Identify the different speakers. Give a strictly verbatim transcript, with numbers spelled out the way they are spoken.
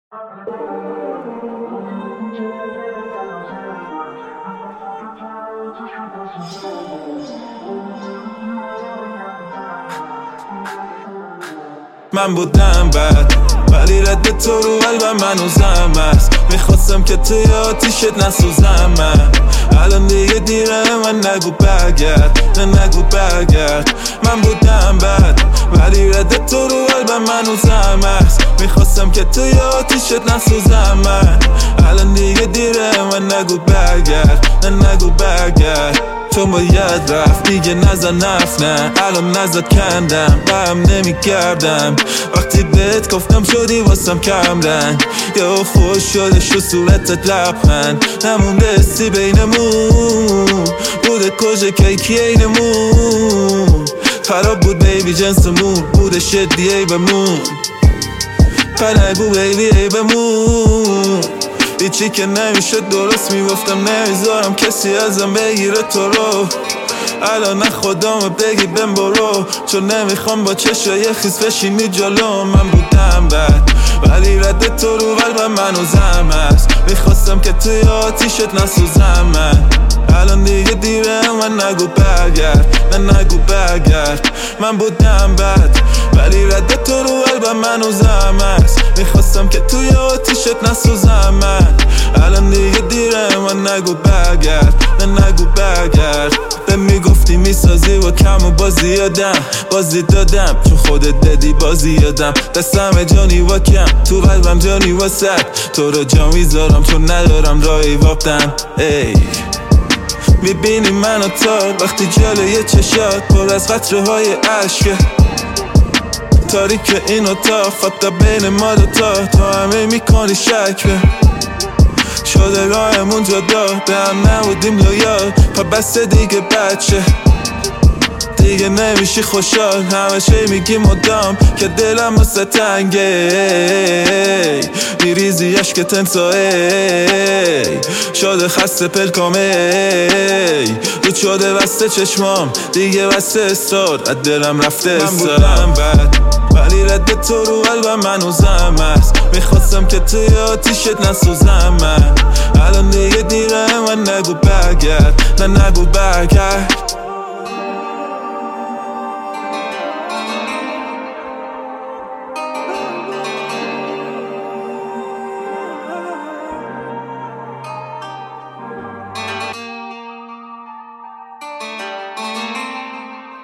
Speaker 1: من بودم بد ولی رد تو رو قلبم منوزم است. میخواستم که توی آتیشت نسوزم من. الان دیگه دیره من نگو برگرد، نه نگو برگرد. من بودم بد ولی رد تو رو قلبم منوزم است. میخواستم که توی آتیشت نسوزم من. الان دیگه دیره من نگو برگرد، نه نگو برگرد. تو باید رفت دیگه نزن نفت نه. الان نزد کندم برم نمیگردم. وقتی بهت گفتم شدی واسم کم رنگ. یا خوش شده شو صورتت لبخند. نمونده حسی بینمون، بوده کجا کیکی اینمون. خراب بود بیبی جنسمون، بوده شدی ای بمون. پنگو بیبی ای بمون. هیچی که نمیشه درست میگفتم نمیذارم کسی ازم بگیره تو رو. الان نه خدامو بگی بم برو، چون نمیخوام با چشای خیس بشینی جلو. من بودم بد ولی رد تو رو قلبم منوزم است. میخواستم که توی آتیشت نسوزم من. الان دیگه دیره من نگو برگرد، نه نگو برگرد. من بودم بد ولی رد تو رو قلبم منوزم است. میخواستم که توی آتیشت نسوزم من. الان دیگه دیره من نگو برگرد، نه نگو برگرد. به میگفتی میسازی و کم و بازی یادم، بازی دادم چون خودت دادی بازی یادم. دستم جانی و کم تو قلبم جانی و سد. تو رو جا میذارم چون ندارم راهی وافتن. ای میبینی من و تا وقتی جلوی چشات پر از قطره های عشقه. تاریک این اتاق فقط بین ما دوتا. تو همه میکنی شک به شده راهمون جدا. به هم نبودیم لویال پا بس دیگه بچه. دیگه نمیشی خوشحال همه شی میگی مدام که دلم واسه تنگه. میریزی عشقت انساه شده خسته پلکامه. رو شده بسته چشمام دیگه بسته استار از دلم رفته استار. من بودم بد ولی رد تو رو قلبم منوزم است. میخواستم که توی آتیشت نسوزم من. الان دیگه دیره من نگو برگرد، نه نگو برگرد.